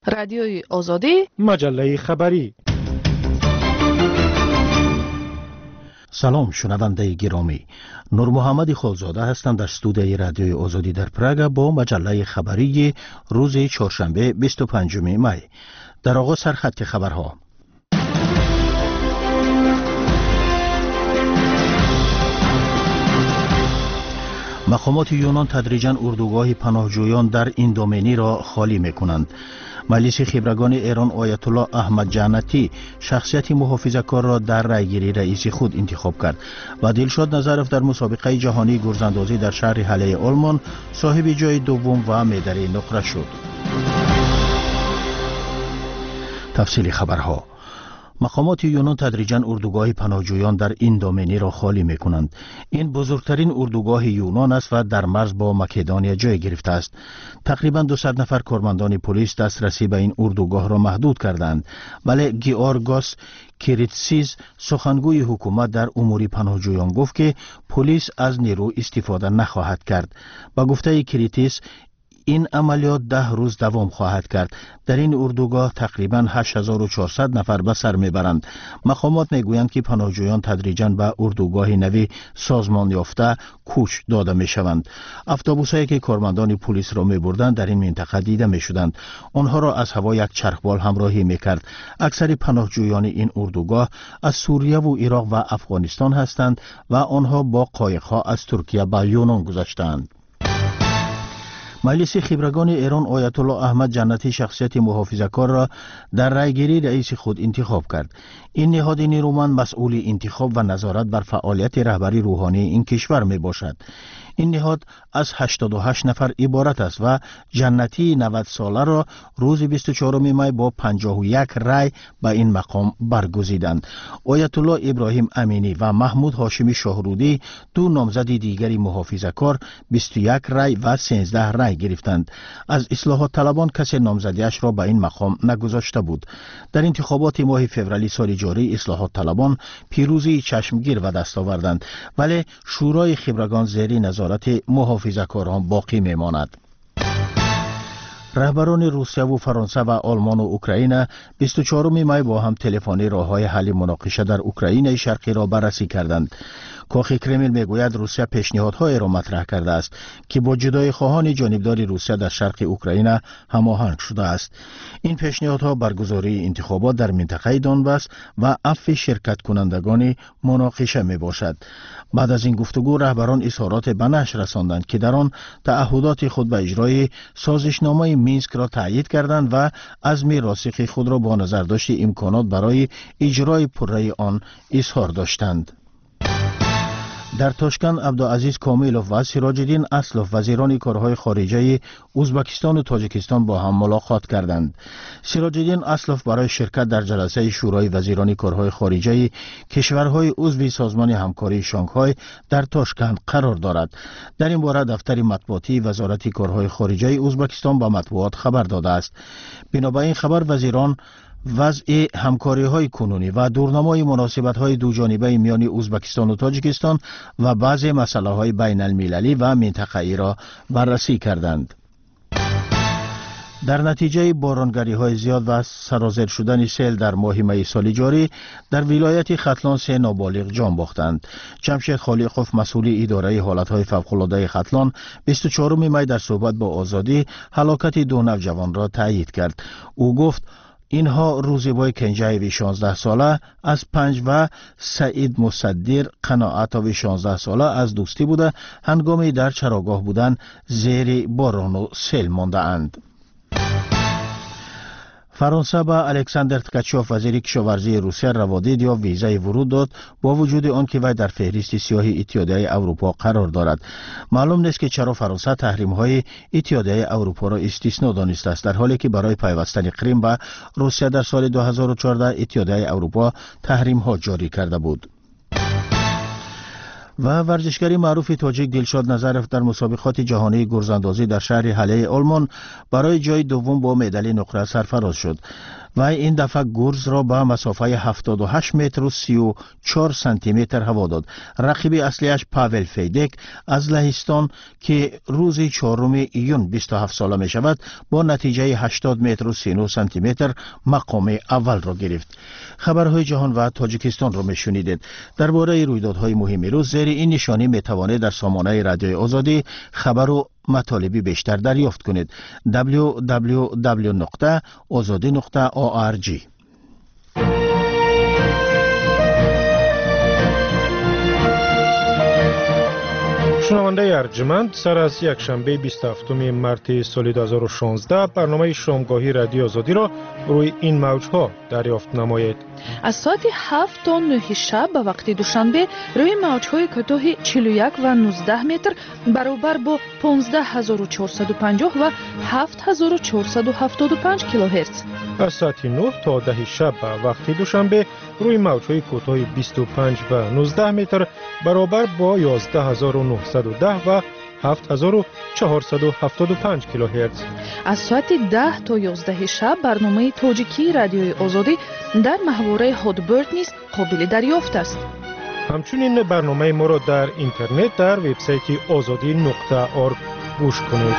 رادیوی آزادی، مجله خبری. سلام شنونده گرامی، نور محمد خالزاده هستم در استودیوی رادیوی آزادی در پراگ با مجله خبری روز چهارشنبه 25 می. در آغاز سرخط خبرها. مقامات یونان تدریجاً اردوگاه پناهجویان در ایندومنی را خالی می‌کنند. مجلس خبرگان ایران آیت الله احمد جنتی شخصیت محافظه‌کار را در رأیگیری رئیس خود انتخاب کرد و دلشاد نظرف در مسابقه جهانی گرزاندازی در شهر حله آلمان صاحب جای دوم و مدال نقره شد. تفصیل خبرها. مقامات یونان تدریجاً اردوگاه پناهجویان در ایندومنی را خالی می‌کنند. این بزرگترین اردوگاه یونان است و در مرز با مکدونیا جای گرفته است. تقریباً 200 نفر کارمندان پلیس دسترسی به این اردوگاه را محدود کردند، ولی گیورگوس کریتسیز سخنگوی حکومت در امور پناهجویان گفت که پلیس از نیرو استفاده نخواهد کرد. با گفته کریتیس این عملیات 10 روز دوام خواهد کرد. در این اردوگاه تقریباً 8400 نفر به سر میبرند. مقامات میگویند که پناهجویان تدریجاً به اردوگاه نوی سازمان یافته کوچ داده میشوند. اتوبوسایی که کارمندان پلیس را میبردند در این منطقه دیده میشدند. آنها را از هوا یک چرخبال همراهی میکرد. اکثر پناهجویان این اردوگاه از سوریه و عراق و افغانستان هستند و آنها با قایق‌ها از ترکیه به یونان گذشتند. مجلس خبرگان ایران آیت الله احمد جنتی شخصیت محافظه‌کار را در رأیگیری رئیس خود انتخاب کرد. این نهاد نیرومند مسئول انتخاب و نظارت بر فعالیت رهبری روحانی این کشور می باشد. این نهاد از 88 نفر عبارت است و جنتی 90 ساله را روز 24 می با 51 رأی به این مقام برگزیدند. آیت الله ابراهیم امینی و محمود هاشمی شاهرودی دو نامزد دیگری محافظه‌کار 21 رأی و 13 رأی گرفتند. از اصلاحات طلبان کسی نامزدیش را به این مقام نگذاشته بود. در انتخابات ماه فوریه سال جاری اصلاحات طلبان پیروزی چشمگیر و دست آوردند، ولی شورای خبرگان زیر نظارت محافظه‌کاران باقی میماند. رهبران روسیه و فرانسه و آلمان و اوکراین 24 می با هم تلفنی راه‌های حل مناقشه در اوکراین شرقی را بررسی کردند. کاخ کرمل میگوید روسیه پیشنهادهای را مطرح کرده است که با جدای خواهان جانبدار روسیه در شرق اوکراین هماهنگ شده است. این پیشنهادها برگزاری انتخابات در منطقه دونباس و عفو شرکت کنندگان مناقشه می باشد. بعد از این گفتگو رهبران اظهارات به نشر رساندند که در آن تعهدات خود به اجرای سازشنامه مینسک را تایید کردند و عزم راسخ خود را با نظرداشت امکانات برای اجرای پره آن اظهار داشتند. در تاشکند عبدالعزیز کامیلوف و سراج الدین اصلوف وزیران کارهای خارجه ازبکستان و تاجیکستان با هم ملاقات کردند. سراج الدین اصلوف برای شرکت در جلسه شورای وزیران کارهای خارجه کشورهای عضو سازمان همکاری شانگهای در تاشکند قرار دارد. در این باره دفتر مطبوعاتی وزارت کارهای خارجه ازبکستان با مطبوعات خبر داده است. بنابراین خبر وزیران وضع همکاری‌های کنونی و دورنمای مناسبت‌های دوجانبه میان ازبکستان و تاجیکستان و بعضی مسائل بین المللی و منطقه‌ای را بررسی کردند. در نتیجه بارانگری‌های زیاد و سرازیر شدن سیل در ماه می سال جاری در ولایت ختلان 3 نابالغ جان باختند. جمشید خالقوف مسئول اداره حالت‌های فوق‌العاده ختلان 24 می در صحبت با آزادی هلاکت 2 نوجوان را تایید کرد. او گفت اینها روزیبای کنجایوی 16 ساله از 5 و سعید مصدر قناعتوی 16 ساله از دوستی بوده هنگامی در چراگاه بودن زیر باران و سیل مانده اند. فرانسه به الکساندر تکاچوف وزیر کشاورزی روسیه روادید یا ویزای ورود داد با وجود آن که وی در فهرست سیاه اتحادیه اروپا قرار دارد. معلوم نیست که چرا فرانسه تحریم‌های اتحادیه اروپا را استثنا دانسته است، در حالی که برای پیوستن کریم به روسیه در سال 2014 اتحادیه اروپا تحریم‌ها جاری کرده بود. و ورزشکاری معروف تاجیک دلشاد نظرف در مسابقات جهانی گرزاندازی در شهر حله آلمان برای جای دوم با مدال نقره سرفراز شد. و این دفعه گورز را به مسافه 78 متر و 34 سانتی متر هوا داد. رقیب اصلیش پاول فیدک از لهستان که روز 4 ایون 27 ساله می شود با نتیجه 80 متر و 39 سانتی متر مقام اول را گرفت. خبرهای جهان و تاجیکستان را می شنیدید. درباره رویدادهای مهم روز زیر این نشانی می توانید در سامانه رادیوی آزادی خبر و مطالبی بیشتر دریافت کنید. www.azadi.org. شنونده ارجمند، سر از یک شنبه 27 مارس سال 2016 برنامه شامگاهی رادیو آزادی را روی این موج‌ها دریافت نمایید. از ساعت 7 تا 9 شب به وقت دوشنبه روی موج‌های کوتاه 41 و 19 متر برابر با 15450 و 7475 کیلوهرتز. از ساعت 9 تا 10 شب به وقت دوشنبه روی موج‌های کوتاه 25 و 19 متر برابر با 11910 و 7475 کیلوهرتز. از ساعت 10 تا 11 شب برنامه تاجیکی رادیوی آزادی در محوره هادبرد نیز قابل دریافت است. همچنین برنامه ما را در اینترنت در وبسایت azadi.org گوش کنید.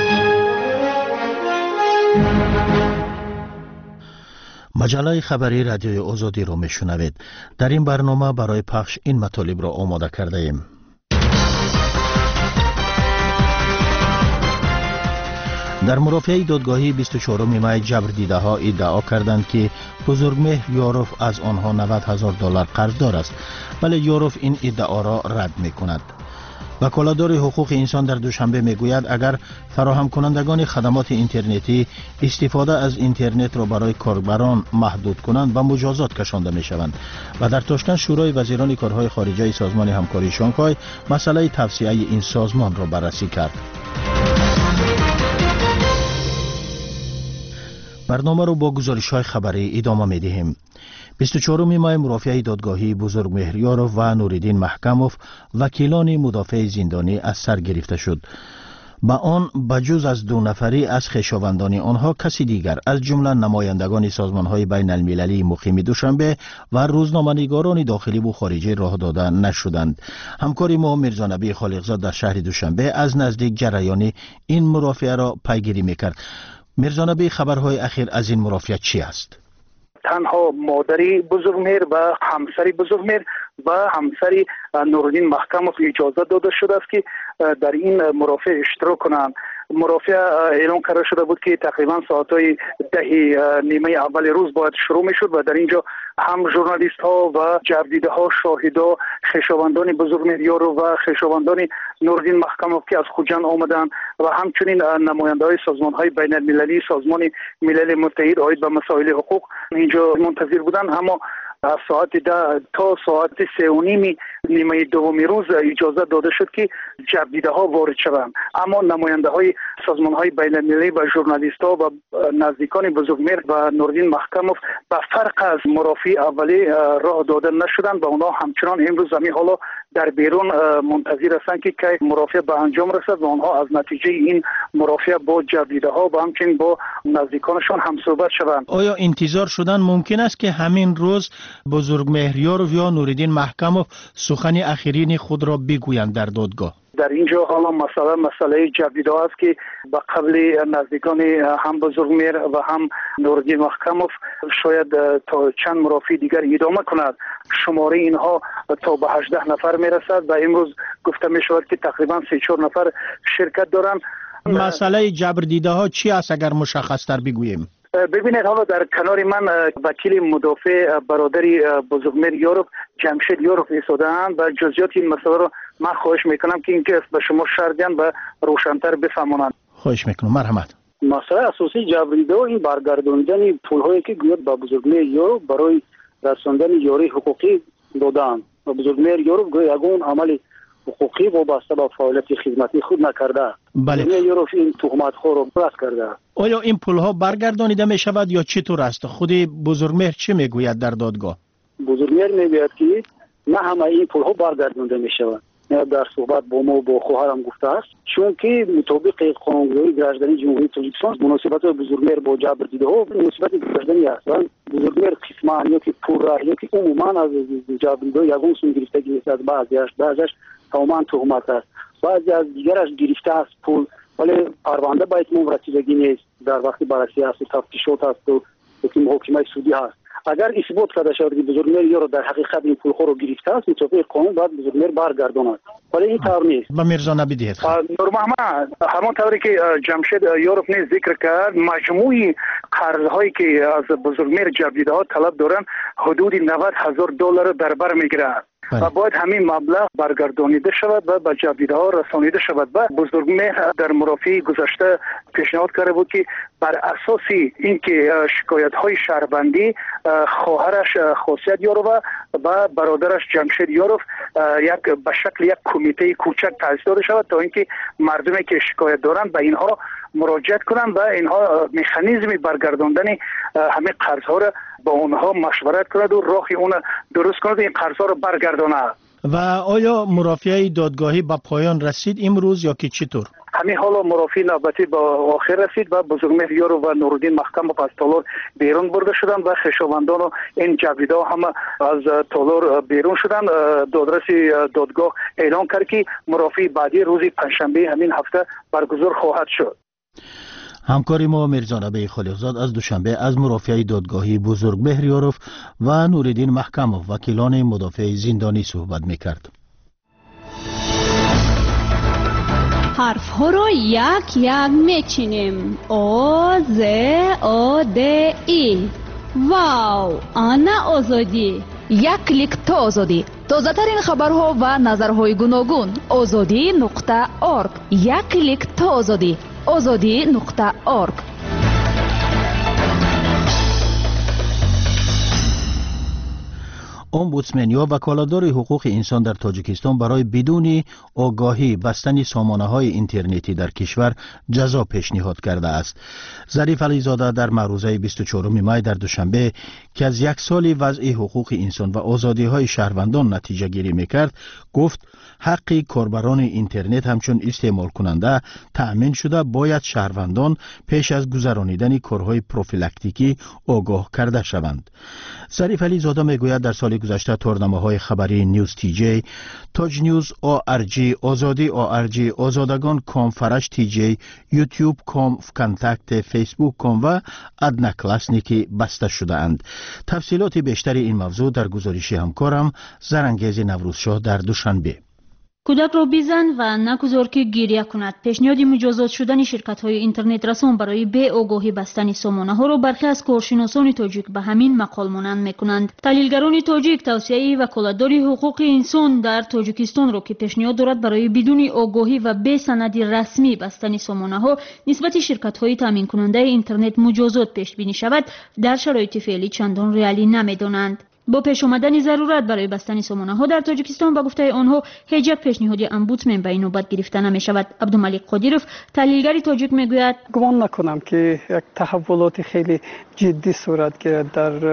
مجله خبری رادیوی آزادی را میشنوید. در این برنامه برای پخش این مطالب را آماده کرده ایم. در مرافعه دادگاهی 24 می جبر دیده ها ادعا کردند که بزرگمهر یاروف از آنها $90,000 قرضدار است، ولی یاروف این ادعا را رد می کند. وکالتدار حقوق انسان در دوشنبه میگوید اگر فراهم کنندگان خدمات اینترنتی استفاده از اینترنت را برای کاربران محدود کنند و مجازات کشانده می شوند. و در تاشکند شورای وزیران کارهای خارجه سازمان همکاری شانگهای مسئله توسعه این سازمان را بررسی کرد. برنامه رو با گزارش‌های خبری ادامه می‌دهیم. 24 مای مرافعه دادگاهی بزرگمهر یاروف و نوریدین محکموف وکیلان مدافع زندانی از سر گرفته شد. با آن بجز از 2 نفری از خویشاوندان آنها کسی دیگر از جمله نمایندگان سازمان‌های بین المللی مقیم دوشنبه و روزنامه‌نگاران داخلی و خارجی راه داده نشدند. همکار ما میرزا نبی خالقزاد در شهر دوشنبه از نزدیک جریان این مرافعه را پیگیری می‌کرد. میرزا نبی، خبرهای اخیر از این مرافعه چی است؟ تنها مادری بزرگمهر و همسری بزرگمهر و همسری نوردین محکموف اجازه داده شده است که در این مرافعه اشتراک کنند. مرافعه اعلام کرده شده بود که تقریبا ساعتهای 10 نیمه اول روز باید شروع میشد و در اینجا هم ژورنالیست ها و جبردیده ها، شاهدا، خویشاوندان بزرگمهر یاروف و خویشاوندان نوردین محکموف که از خوجند آمدند و همچنین نماینده های سازمان های بین المللی، سازمان ملل متحد عاید به مسائل حقوق اینجا منتظر بودند. اما از ساعت 10 تا ساعت 3:30 نیمه دومی روز اجازه داده شد که جبردیده ها وارد شوند. اما نماینده های سازمان های بین المللی و ژورنالیست ها و نزدیکان بزرگمهر و نوردین محکموف به فرق از مرافعه اولی راه داده نشدند و اونا همچنان امروز همین حالا در بیرون منتظر هستند که مرافعه به انجام رسد و آنها از نتیجه این مرافعه با جبردیده ها و همچنین با نزدیکانشان هم صحبت شوند. آیا انتظار شدن ممکن است که همین روز بزرگمهر یاروف یا نوریدین محکموف سخن اخیرین خود را بگویند در دادگاه؟ در اینجا حالا مسئله جبردیده است که به قبل نزدیکان هم بزرگمهر و هم نوریدین محکموف شاید تا چند مرافعه دیگر ادامه کند. شماره اینها تا به 18 نفر میرسد و امروز گفته می شود که تقریبا 3-4 نفر شرکت دارند. مسئله جبردیده ها چی است اگر مشخص تر بگوییم؟ ببینید، حالا در کنار من وکیل مدافع برادری بزرگمهر یاروف جمشید یاروف ایستاده‌اند و جزئیات این مسئله را من خواهش میکنم که اینکه به شما شرح دهند و روشن‌تر بفهمانند. خواهش میکنم. مرحمت. مسئله اساسی جبریده و این برگرداندن پول‌هایی که گویا به بزرگمهر یاروف برای رساندن یاری حقوقی دادند و بزرگمهر یاروف گویا یگان عمل حقوقی وابسته به فعالیت خدمتی خود نکرده. بله. یاروف این تهمت‌ها را رد کرده. آیا این پول‌ها برگردانیده می شود یا چطور است؟ خود بزرگمهر چه میگوید در دادگاه؟ بزرگمهر میگوید که نه همه این پول‌ها برگردانده می شود. در صحبت با ما با خواهرم گفته است، چون که مطابق قانونگذاری گردنی جمهوری تاجیکستان مناسبت بزرگمهر با جبر دیده ها مناسبت گردنی است. بزرگمهر قسما یا که پورا یا که عموما از جبر دیده یگان سون گرفتگی نیست، از بعضیش تماما تهمت است، بعضی از دیگرش گرفته است پول، ولی پرونده باید رسیدگی نیست، در وقتی بررسی است و تفتیشات است و محاکمه سودی هست. اگر اثبات کرده شود که بزرگمهر یا در حقیقت این پولها رو گرفته است، مطابق قانون باید بزرگمهر برگرداند، ولی این طور نیست. با میرزا نبی دهید نور محمد همان طوری که جمشید یوروف نیز ذکر کرد، مجموعی قرضهایی که از بزرگمهر جبریده‌ها طلب دارن حدود $90,000 در بر میگیرد و باید همین مبلغ برگردانیده شود و به جبریده‌ها رسانیده شود. و بزرگمهر در مرافعه گذشته پیشنهاد کرده بود که بر اساس اینکه شکایت‌های شهروندی خواهرش خاصیت یاروف و برادرش جمشید یاروف به شکل یک کمیته کوچک تأسیس داده شود تا اینکه مردمی که شکایت دارند به اینها مراجعت کنند و اینها مکانیزم برگرداندن همه قرض‌ها را با اونها مشورت کنند و راهی اون درست کنند این قرض‌ها را برگرداند. و آیا مرافعه دادگاهی به پایان رسید امروز یا که چطور؟ همین حالا مرافعه نوبتی با آخر رسید و بزرگمهر یاروف و نورالدین محکم از تالار بیرون برده شدند و خویشاوندان و این جبریده‌ها هم از تالار بیرون شدند. دادرس دادگاه اعلام کرد که مرافعه بعدی روز پنجشنبه همین هفته برگزار خواهد شد. همکاری ما میرزا نبی خالقزاد از دوشنبه از مرافعه دادگاهی بزرگمهر یاروف و نورالدین محکمov وکیلان مدافع زندانی صحبت میکرد. حرف ها رو یک یک میچینیم. او ز او د ای. واو، آنا آزادی. یک کلیک تا آزادی. تازه ترین خبرها و نظرهای گوناگون. azadi.org. یک کلیک تا آزادی. azadi.org. امبودسمن یا وکالتدار حقوق انسان در تاجیکستان برای بدون آگاهی بستن سامانه‌های اینترنتی در کشور جزا پیشنهاد کرده است. ظریف علیزاده در معروضه 24 می در دوشنبه که از یک سال وضع حقوق انسان و آزادی‌های شهروندان نتیجه گیری می‌کرد، گفت حق کاربران اینترنت همچون استعمال کننده تأمین شده باید شهروندان پیش از گذرانیدن کارهای پروفیلاکتیکی آگاه کرده شوند. ظریف علیزاده میگوید در سال گذشته تورنمه‌های خبری نیوز تی جی، تاج نیوز ORG، آزادی ORG، آزادگان کام، فرش تی جی، یوتیوب کام، کانتکت، فیسبوک کام و ادنا کلاسنیکی بسته شده اند. تفصیلات بیشتر این موضوع در گزارش همکارم زرنگیز نوروزشاه در دوشنبه. کودک را بزن و نگذار که گریه کند. پیشنهاد مجازات شدن شرکت‌های اینترنت رسان برای بی آگاهی بستن سامانه‌ها را برخی از کارشناسان تاجیک به همین مقال مانند می‌کنند. تحلیلگران تاجیک توصیه وکالتدار حقوق انسان در تاجیکستان را که پیشنهاد دارد برای بدون آگاهی و بی سند رسمی بستن سامانه‌ها نسبت شرکت‌های تامین کننده اینترنت مجازات پیش بینی شود در شرایط فعلی چندان ریالی نمی‌دانند. با پیش آمدن ضرورت برای بستن سامانه‌ها در تاجیکستان با گفته آنها هیچ یک پیشنهاد امبودسمن به این نوبت گرفته نمی شود. عبدالملک قادیروف تحلیلگر تاجیک میگوید گمان نکنم که یک تحولات خیلی جدی صورت گیرد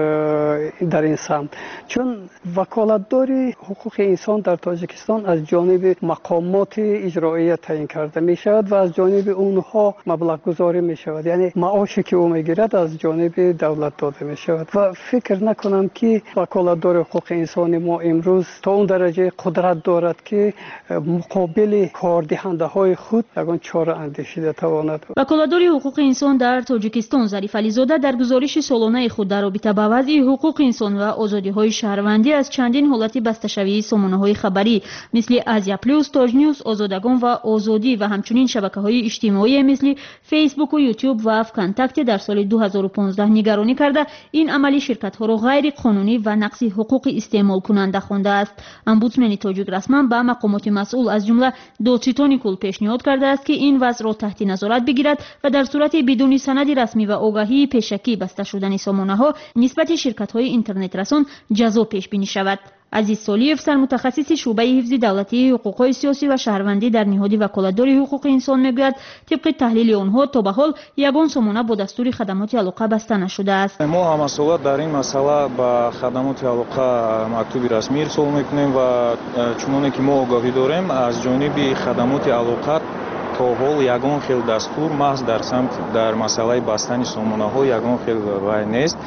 در این سمت، چون وکالتدار حقوق انسان در تاجیکستان از جانب مقامات اجرایی تعیین کرده می شود و از جانب اونها مبلغ گذاری می شود، یعنی معاشی که او میگیرد از جانب دولت داده می شود و فکر نکنم که وکالتدار حقوق انسان ما امروز تا اون درجه قدرت دارد که مقابل کاردهنده های خود یگان چاره اندیشیده تواند. وکالتدار حقوق انسان در تاجیکستان ظریف علیزاده در گزارش سالانه خود در رابطه با وضع حقوق انسان و آزادی های شهروندی از چندین حالت بسته‌شوی سامانه های خبری مثل آزیا پلوس، تاج نیوز، آزادگان و آزادی و همچنین شبکه‌های اجتماعی مثل فیسبوک و یوتیوب و کانتکت در سال 2015 نگرانی کرده این عملی شرکت‌ها را غیر قانونی و نقض حقوق استعمال کننده خوانده است. امبودسمن تاجیک رسما به مقامات مسئول از جمله دادستان کل پیشنهاد کرده است که این وضع را تحت نظارت بگیرد و در صورت بدون سند رسمی و آگاهی پیشکی بسته شدن سامانه‌ها نسبت شرکت‌های اینترنت رسان جزا پیش بینی شود. عزیز سالیف سرمتخصص شعبه حفظ دولتی حقوق‌های سیاسی و شهروندی در نهاد وکالتداری حقوق انسان میگوید طبق تحلیل آنها تا به حال یگان سامانه با دستور خدمات علاقه بسته نشده است. ما همسالات در این مسئله با خدمات علاقه مکتوب رسمی ارسال میکنیم و چنانه که ما آگاهی داریم از جانب خدمات علاقه تا حال یگان خیل دستور محض در سمت در مسئله بستن سامانه ها یگان خیل رای نیست.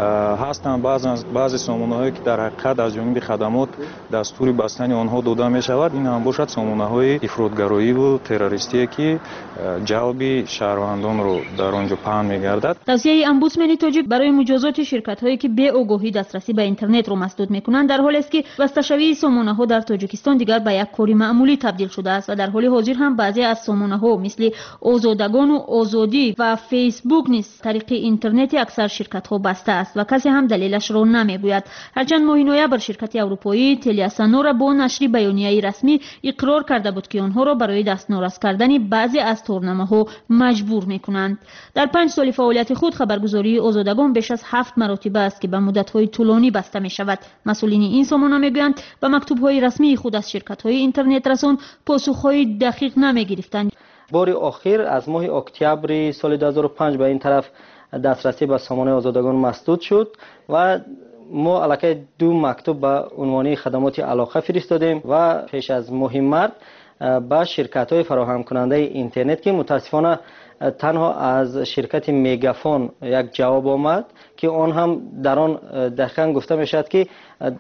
هستند بعضی سامانه هایی که در حقیقت از جانب خدمات دستور بستن آنها داده می شود. این هم باشد سامانه های افراطگرایی و تروریستی که جلب شهروندان رو در آنجا پهن می گردد. توصیه امبودسمن تاجیک برای مجازات شرکت هایی که به آگاهی دسترسی به اینترنت رو مسدود می کنند در حالی است که بسته شوی سامانه ها در تاجیکستان دیگر به یک کاری معمولی تبدیل شده است و در حال حاضر هم بعضی از سامانه ها مثل آزادگان و آزادی و فیسبوک نیز طریق اینترنت اکثر شرکت ها بسته است و کسی هم دلیلش را نمیگوید. هرچند ماه نوامبر شرکت اروپایی تلیاسانورا با نشر بیانیه رسمی اقرار کرده بود که آنها را برای دستنوراست کردن بعضی از تورنمه‌ها مجبور می‌کنند. در 5 سال فعالیت خود خبرگزاری آزادگان بیش از 7 مرتبه است که به مدت‌های طولانی بسته می‌شود. مسئولین این سامانه میگویند به مکتوب‌های رسمی خود از شرکت‌های اینترنت رسان پاسخ‌های دقیق نمی‌گرفتند. بار آخر از ماه اکتبر سال 2005 به این طرف دسترسی به سامانه آزادگان مسدود شد و ما علاقه 2 مکتوب به عنوان خدمات علاقه فرستادیم و پیش از ماه مارس به شرکت‌های فراهم کننده اینترنت که متاسفانه تنها از شرکت میگافون یک جواب آمد که آن هم در آن دقیقاً گفته میشد که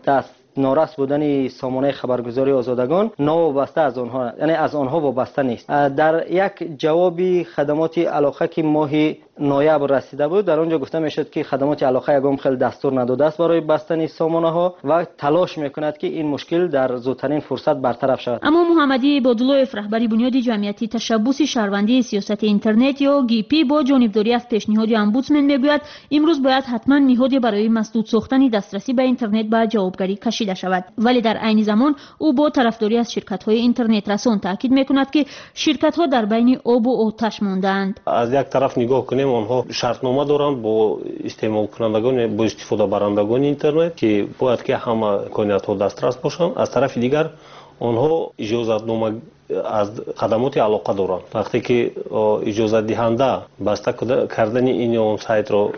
ناراست بودن سامانه خبرگزاری آزادگان ناوابسته از آنها، یعنی از آنها وابسته نیست. در یک جوابی خدمات علاقه که ماه نوامبر رسیده بود در آنجا گفته میشد که خدمات علاقه یگام خیلی دستور نداده است برای بستن سامانه ها و تلاش میکند که این مشکل در زودترین فرصت برطرف شود. اما محمدی عبادالله رهبر بنیاد جمعیتی تشبث شهروندی سیاست اینترنت یا گیپی با جانبداری از پیشنهاد امبودسمن میگوید امروز باید حتما نهادی برای مسدود ساختن دسترسی به اینترنت به جوابگری کشیده شود، ولی در عین زمان او با طرفداری از شرکت‌های اینترنت رسان تاکید میکند که شرکت‌ها در بین آب و آتش ماندند. از یک طرف نگاه کنیم آنها شرطنامه دارند با استعمال کنندگان با استفاده برندگان اینترنت که باید که همه امکانات‌ها دسترس باشند. از طرف دیگر آنها اجازتنامه از خدمات علاقه دارند. وقتی که اجازت دهنده بسته کردن این اون سایت را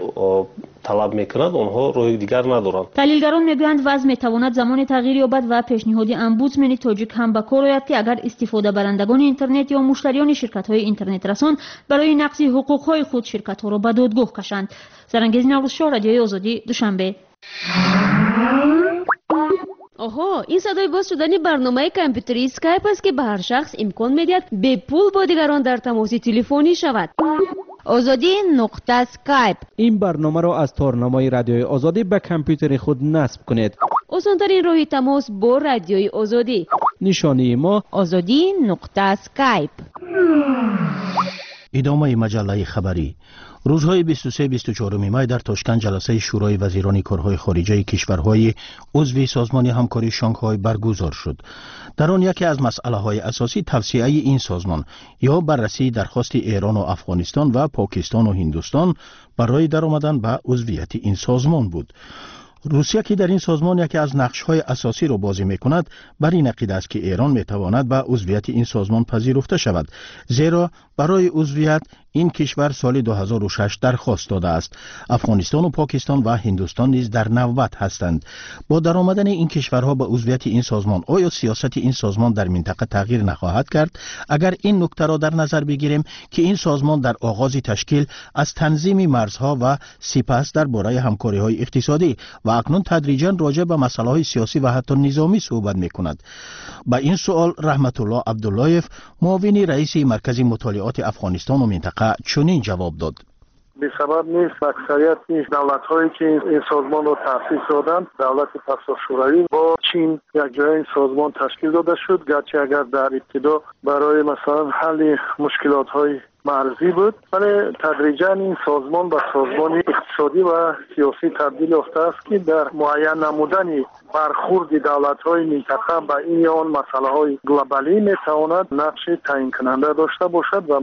طلب میکنند آنها راه دیگر ندارند. تحلیلگران میگویند وضع میتواند زمان تغییر یابد و پیشنهاد امبودسمن تاجیک هم به کار آید که اگر استفاده برندگان اینترنت یا مشتریان شرکت‌های اینترنت رسان برای نقض حقوق‌های خود شرکت‌ها را به دادگاه کشند. سرانگیز نوروزشاه، رادیوی آزادی، دوشنبه. آها، این صدای باز شدن برنامه کامپیوتری اسکایپ است که به هر شخص امکان میدهد به پول با دیگران در تماس تلفنی شود. آزادی نقطه اسکایپ. این برنامه را از تارنمای رادیوی آزادی به کامپیوتر خود نصب کنید. آسان‌ترین راه تماس با رادیوی آزادی. نشانی ما آزادی نقطه اسکایپ. ادامه مجله خبری. روزهای 23-24 می در تاشکند جلسه شورای وزیران کارهای خارجه کشورهای عضو سازمان همکاری شانگهای برگزار شد. در آن یکی از مسئله‌های اساسی توسعه این سازمان یا بررسی درخواست ایران و افغانستان و پاکستان و هندوستان برای درآمدن به عضویت این سازمان بود. روسیه که در این سازمان یکی از نقش‌های اساسی را بازی می‌کند، بر این عقیده است که ایران می‌تواند به عضویت این سازمان پذیرفته شود، زیرا برای عضویت این کشور سال 2006 درخواست داده است. افغانستان و پاکستان و هندوستان نیز در نوبت هستند. با درآمدن این کشورها به عضویت این سازمان، آیا سیاست این سازمان در منطقه تغییر نخواهد کرد؟ اگر این نکته را در نظر بگیریم که این سازمان در آغاز تشکیل از تنظیم مرزها و سپس درباره همکاری‌های اقتصادی و اکنون تدریجاً راجع به مسائل سیاسی و حتی نظامی صحبت می‌کند. با این سوال رحمت الله عبداللهیف، معاون رئیس مرکز مطالعات افغانستان و منطقه، چنین جواب داد: به سبب نیست اکثریت دولت‌هایی که این سازمان رو تأسیس دادند، دولت پسا شوروی با چین یک جای این سازمان تشکیل داده شد، گرچه اگر در ابتدا برای مثلا حل مشکلات‌های مرزی بود، ولی تدریجاً این سازمان به سازمان اقتصادی و سیاسی تبدیل یافته است که در معین نمودن برخورد دولت‌های منطقه به این یا آن مسائل‌های گلوبالی می‌تواند نقش تعیین کننده داشته باشد و ما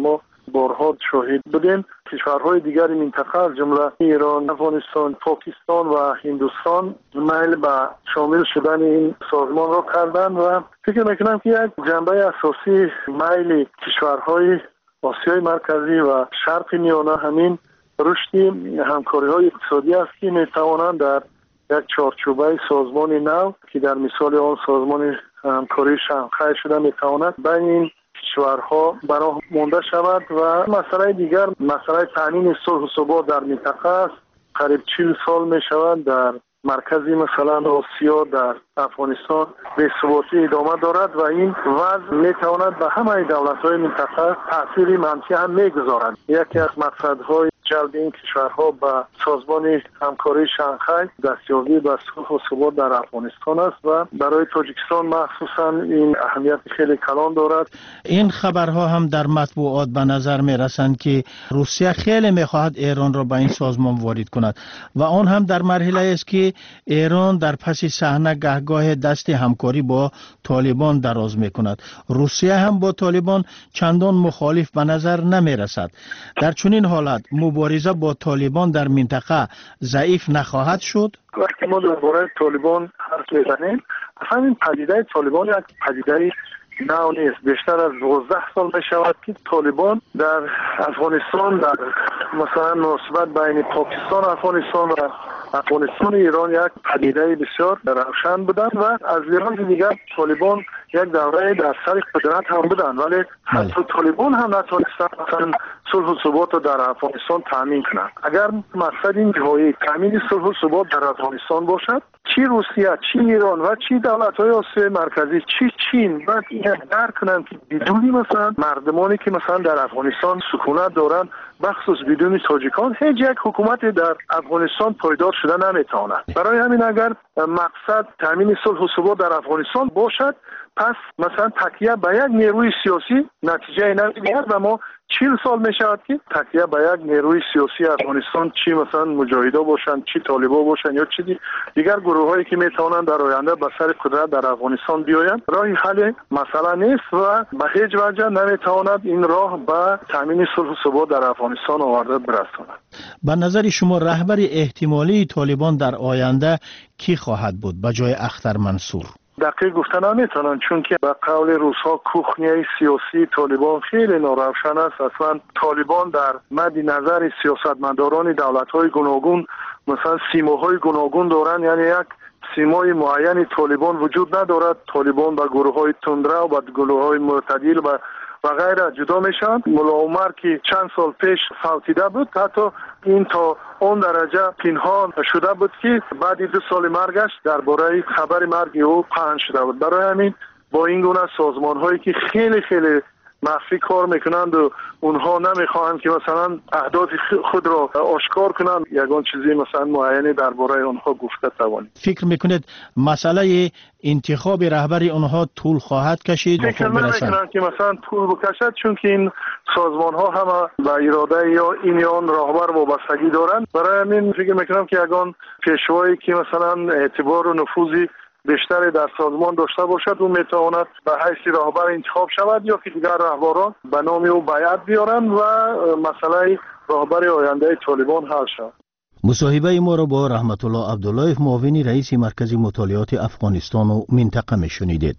بارها شاهد بودیم. کشورهای دیگر منطقه از جمله ایران، افغانستان، پاکستان و هندوستان میل به شامل شدن این سازمان را کردند و فکر میکنم که یک جنبه اساسی میل کشورهای آسیای مرکزی و شرق میانه همین رشد همکاری‌های اقتصادی است که میتوانند در یک چارچوبه سازمان نو که در مثال آن سازمان همکاری شانگهای شده میتواند بین این کشورها براه مانده شود. و مسئله دیگر مسئله تامین صلح و ثبات در منطقه است. قریب 40 سال می شود در مرکزی مثلا آسیا در افغانستان بی‌ثباتی ادامه دارد و این وضع میتواند به همه دولت‌های منطقه تأثیر منفی هم میگذارد. یکی از مقصدهای جلب این کشورها به سازمان همکاری شانگهای دستیابی به صلح و ثبات در افغانستان است و برای تاجیکستان مخصوصا این اهمیت خیلی کلان دارد. این خبرها هم در مطبوعات به نظر می رسند که روسیه خیلی میخواهد ایران را به این سازمان وارد کند و آن هم در مرحله است که ایران در پس صحنه گهگاه دست همکاری با طالبان دراز می کند. روسیه هم با طالبان چندان مخالف به نظر نمی رسد. در چنین حالت مبارزه با طالبان در منطقه ضعیف نخواهد شد؟ وقتی ما درباره طالبان حرف میزنیم، اصلا این پدیده طالبان یک پدیده نو نیست. بیشتر از 12 سال می شود که طالبان در افغانستان در مثلا مناسبت بین پاکستان افغانستان و افغانستان ایران یک پدیده بسیار روشن بودند و از لحاظ دیگر طالبان یک دوره در سر قدرت هم بودند، ولی حتی طالبان هم نتونستند مثلا صلح و ثبات را در افغانستان تامین کنند. اگر مقصد این نهایی تامین صلح و ثبات در افغانستان باشد، چی روسیه، چی ایران و چی دولت‌های آسیای مرکزی، چی چین باید این درک کنند که بدون مثلا مردمانی که مثلا در افغانستان سکونت دارند، بخصوص بدون تاجیکان، هیچ یک حکومت در افغانستان پایدار شده نمیتواند. برای همین اگر مقصد تامین صلح و ثبات در افغانستان باشد، پس مثلا تکیه به یک نیروی سیاسی نتیجه نمیگیرد و ما 40 سال می شود که تکیه به یک نیروی سیاسی افغانستان، چی مثلا مجاهدا باشند، چی طالبا باشند یا چی دیگر گروه هایی که می توانند در آینده به سر قدرت در افغانستان بیایند، راه حل مسئله نیست و به هیچ وجه نمی تواند این راه به تامین صلح و ثبات در افغانستان آورده برساند. به نظر شما رهبر احتمالی طالبان در آینده کی خواهد بود به جای اختر منصور؟ دقیق گفتن نمیتونن، چون که به قول روس‌ها کوخنیه سیاسی طالبان خیلی ناروشن است. اصلا طالبان در مد نظر سیاستمداران دولت‌های گوناگون مثلا سیماهای گوناگون دارن، یعنی یک سیمای معینی طالبان وجود ندارد. طالبان به گروه‌های تندرو و گروه‌های معتدل و غیره جدا میشن. ملا عمر که چند سال پیش فوتیده بود، حتی این تا اون درجه پنهان شده بود که بعد 2 سال مرگش درباره خبر مرگ او پنهان شده بود. برای همین با این گونه سازمان هایی که خیلی خیلی مخفی کار میکنند و اونها نمیخواهند که مثلا اهداف خود را آشکار کنند، یگان چیزی مثلا معینی درباره اونها گفته توانید. فکر میکنید مسئله انتخاب رهبری اونها طول خواهد کشید؟ فکر نمیکنم که مثلا طول بکشد، چون که این سازمان ها همه به اراده یا این یا آن راهبر وابستگی دارند. برای همین فکر میکنم که یگان پیشوایی که مثلا اعتبار و نفوذی بیشتری در سازمان داشته باشد و میتواند به حیث راهبر انتخاب شود یا که دیگر رهبران به نام او بیعت بیارند و مسئله راهبر آینده طالبان حل شود. مصاحبه ما را با رحمت الله عبدالله، معاون رئیس مرکز مطالعات افغانستان و منطقه میشنیدید.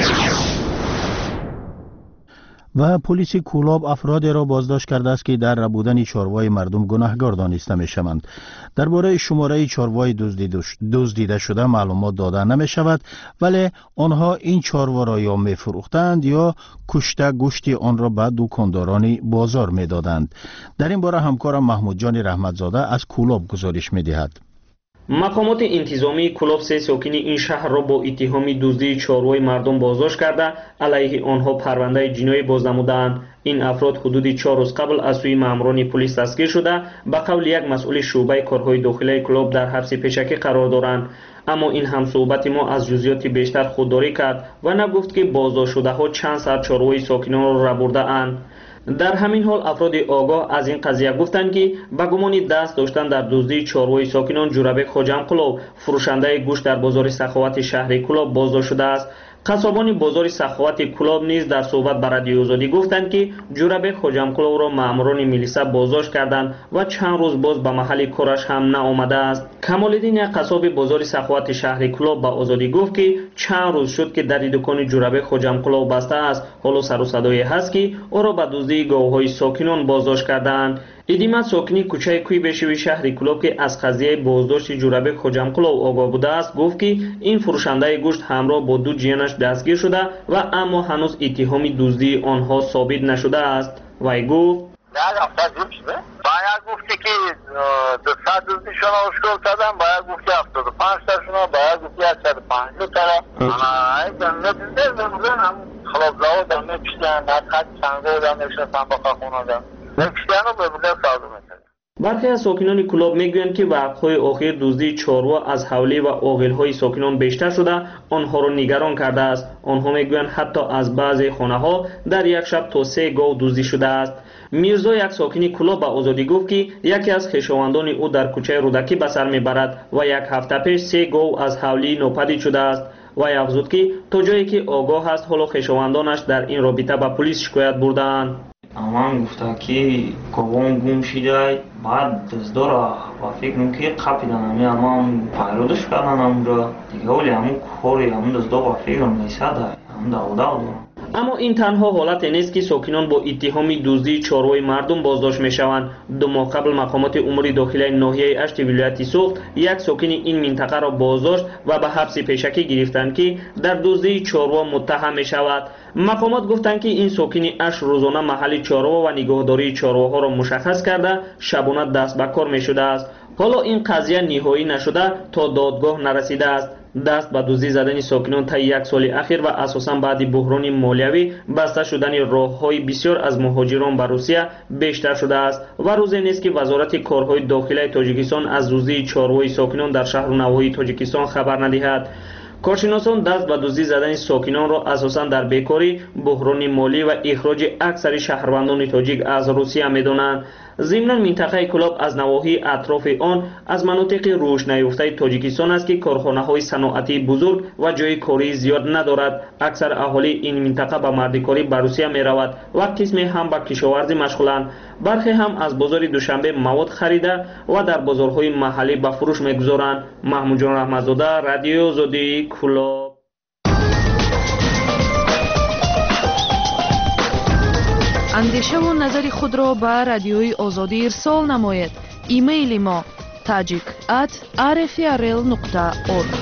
و پلیس کولاب افرادی را بازداشت کرده است که در ربودن چاروای مردم گناهکار دانسته میشوند. درباره شماره چاروای دزدیده شده معلومات داده نمی شود، ولی آنها این چاروا را یا می فروختند یا کشته گوشت آن را به دکانداران بازار می دادند. در این باره همکارم محمود جان رحمتزاده از کولاب گزارش می دهد. مقامات انتظامی کولاب 3 ساکن این شهر را با اتهام دزدی چاروای مردم بازداشت کرده علیه آنها پرونده جنایی باز نمودند. این افراد حدود 4 روز قبل از سوی ماموران پلیس دستگیر شده به قول یک مسئول شعبه کارهای داخلی کولاب در حبس پیشکی قرار دارند. اما این هم صحبت ما از جزئیات بیشتر خودداری کرد و نگفت که بازداشت شده ها چند سر چاروای ساکنان را برده اند. در همین حال افراد آگاه از این قضیه گفتند که به گمان دست داشتن در دزدی چاروای ساکنان جورابک خواجم قلاب فروشنده گوشت در بازار سخاوت شهر کولاب بازداشت شده است. қасобони бозори саховати Кулоб низ дар суҳбат ба радиои Озодӣ гуфтанд ки Ҷурабек Хоҷамкуловро маъмурони милиса боздошт карданд ва чанд рӯз боз ба маҳалли кораш ҳам наомадааст. Камолиддин, як қасоби бозори саховати шаҳри Кулоб ба Озодӣ гуфт ки чанд рӯз шуд ки дари дукони Ҷурабек Хоҷамкулов бастааст. ҳоло сару садое ҳаст ки ӯро ба дуздии говҳои сокинон боздошт карданд. Идимат сокини кӯчаи Кӯйбешеви шаҳри Кулоб ки аз қазияи боздошти Ҷурабек Хоҷамкулов огоҳ будааст гуфт ки ин фурӯшандаи гӯшт ҳамроҳ бо ду ҷиянаш дастгир шуда ва аммо ҳанӯз иттиҳоми дуздии онҳо собит нашудааст. Вай гуфт: як ҳафта дум шуда. Ба як гуфте ки 200 дуздишона ушкол кардам, ба як гуфте 75 ташона, ба як гуфте 150 тара. Ай ҷанна дизем ҳам хилобзавод ҳам мепиштан, хат сангод ҳам мешастан ба хахонада. Мепиштану бебуда савдо мекардам. бархе аз сокинони Кулоб мегӯянд ки вақтҳои охир дуздии чорво аз ҳавлӣ ва оғилҳои сокинон бештар шуда онҳоро нигарон кардааст. онҳо мегӯянд ҳатто аз баъзе хонаҳо дар як шаб то 3 гов дуздӣ шудааст. Мирзо, як сокини Кулоб, ба Озодӣ гуфт ки яке аз хешовандони ӯ дар кӯчаи Рӯдакӣ ба сар мебарад ва як ҳафта пеш 3 гов аз ҳавлӣ нопадид шудааст. вай афзуд ки то ҷое ки огоҳ аст, ҳоло хешовандонаш дар ин робита ба полис шикоят бурдаанд. аман гуфта ки говон гум шидай, баъд дӯздора ва фикр мекунам ки қапидан ами аман пайродаш кардан амра дига, вале амун кори амун дӯздо ба фикрам несада, амун даводав дорам. аммо ин танҳо ҳолате нест ки сокинон бо иттиҳоми дуздии чорвои мардум боздошт мешаванд. 2 моҳ қабл мақомоти умури дохилаи ноҳияи Ашти вилояти Суғд як сокини ин минтақаро боздошт ва ба ҳабси пешакӣ гирифтанд ки дар дуздии чорво муттаҳам мешавад. мақомот гуфтанд ки ин сокини Аш рӯзона маҳалли чорво ва нигоҳдории чорвоҳоро мушаххас карда шабона даст ба кор мешудааст. ҳоло ин қазия ниҳоӣ нашуда то додгоҳ нарасидааст. даст ба дуздӣ задани сокинон таи як соли ахир ва асосан баъди буҳрони молиявӣ баста шудани роҳҳои бисёр аз муҳоҷирон ба Русия бештар шудааст ва рӯзе нест ки вазорати корҳои дохилаи Тоҷикистон аз дуздии чорвои сокинон дар шаҳру навоҳии Тоҷикистон хабар надиҳад. коршиносон даст ба дуздӣ задани сокинонро асосан дар бекорӣ, буҳрони молӣ ва ихроҷи аксари шаҳрвандони тоҷик аз Русия медонанд. зимнан минтақаи Кулоб аз навоҳии атрофи он аз манотиқи рушд наёфтаи Тоҷикистон аст ки корхонаҳои саноатии бузург ва ҷойи кории зиёд надорад. аксар аҳолии ин минтақа ба мардикорӣ ба Русия меравад ва қисме ҳам ба кишоварзӣ машғуланд. бархе ҳам аз бозори Душанбе мавод харида ва дар бозорҳои маҳаллӣ ба фурӯш мегузоранд. Маҳмудҷон Раҳматзода, Радиои Озодӣ, Кулоб. андешаву назари худро ба Радиои Озодӣ ирсол намоед. имейли мо tajik@rfrl.org.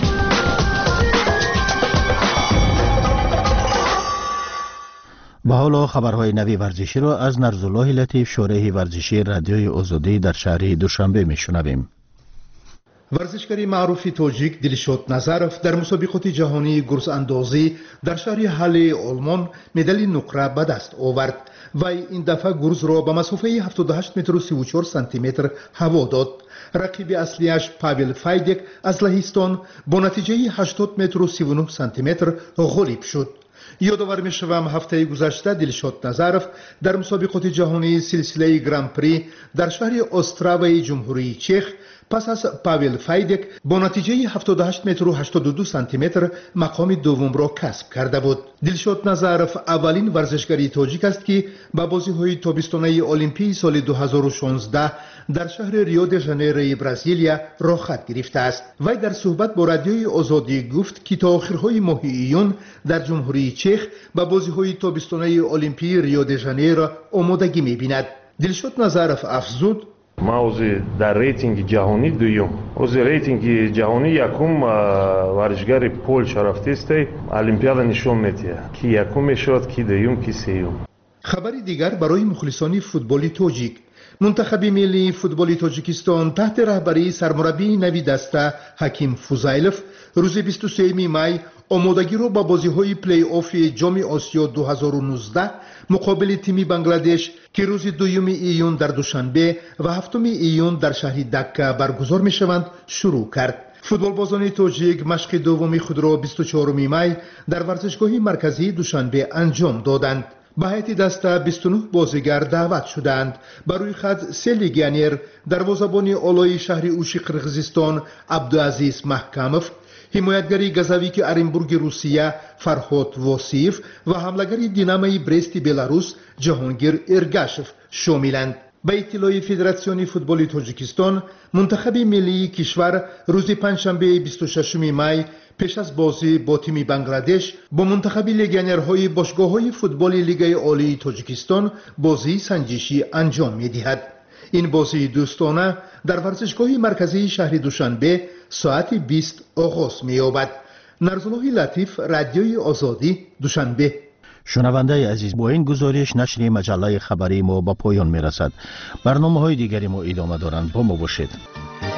ба ҳоло хабарҳои нави варзиширо аз Нарзуллоҳи Латиф, шореҳи варзишии Радиои Озодӣ дар шаҳри Душанбе мешунавем. варзишгари маъруфи тоҷик Дилшод Назаров дар мусобиқоти ҷаҳонии гурзандозӣ дар шаҳри Ҳалле, Олмон медали нуқра ба даст овард. вай ин дафъа гурзро ба масофаи 78 метру 34 сантиметр ҳаво дод. рақиби аслияш Павел Файдек аз Лаҳистон бо натиҷаи 80 метру 39 сантиметр ғолиб шуд. ёдовар мешавам, ҳафтаи гузашта Дилшод Назаров дар мусобиқоти ҷаҳонии силсилаи Гран-при дар шаҳри Остраваи Ҷумҳурии Чех пас аз Павел Файдек бо натиҷаи 78 метру 82 сантиметр мақоми дуввумро касб карда буд. Дилшод Назаров аввалин варзишгари тоҷик аст ки ба бозиҳои тобистонаи Олимпии соли 2016 дар шаҳри Рио-де-Жанейрои Бразилия рохат гирифтааст. вай дар суҳбат бо Радиои Озодӣ гуфт ки то охирҳои моҳи июн дар Ҷумҳурии Чех ба бозиҳои тобистонаи Олимпии Рио-де-Жанейро омодагӣ мебинад. Дилшод Назаров афзуд: ма ози дар рейтинги ҷаҳонӣ дуюм, ози рейтинги ҷаҳонӣ якум варзишгари Полша рафтестай олимпиада нишон медиҳад ки якум мешавад, ки дуюм, ки сеюм. хабари дигар барои мухлисони футболи тоҷик. мунтахаби миллии футболи Тоҷикистон таҳти раҳбарии сармураббии нави даста Ҳаким Фузайлов рӯзи 23 май омодагиро ба бозиҳои плей-оффи ҷоми Осиё 2019 муқобили тими Бангладеш ки рӯзи 2 июн дар Душанбе ва 7 июн дар шаҳри Дакка баргузор мешаванд шурӯъ кард. футболбозони тоҷик машқи дуввуми худро 24 май дар варзишгоҳи марказии Душанбе анҷом доданд. ба ҳайати даста 29 бозигар даъват шуданд. ба рӯи хат 3 легионер, дарвозабони олои шаҳри Ӯши Қирғизистон Абдуазиз Маҳкамов, حمایتگری گزاویک ارنبورگ روسیه فرهاد واسیف و حملگری دینامای برست بلاروس جهانگیر ارگاشف شاملند. به اطلاع فدراسیون فوتبال تاجیکستان، منتخب ملی کشور روز پنجشنبه 26 می پیش از بازی با تیم بنگلادش با منتخب لگیونرهای باشگاه‌های فوتبال لیگ عالی تاجیکستان بازی سنجشی انجام می‌دهد. این بازی دوستانه در ورزشگاه مرکزی شهر دوشنبه ساعت 20 آغاز می‌یابد. نرزالله لطیف، رادیوی آزادی، دوشنبه. شنونده عزیز، با این گزارش نشر مجله خبری ما با پایان می‌رسد. برنامه‌های دیگری ما ادامه دارند. با ما باشید.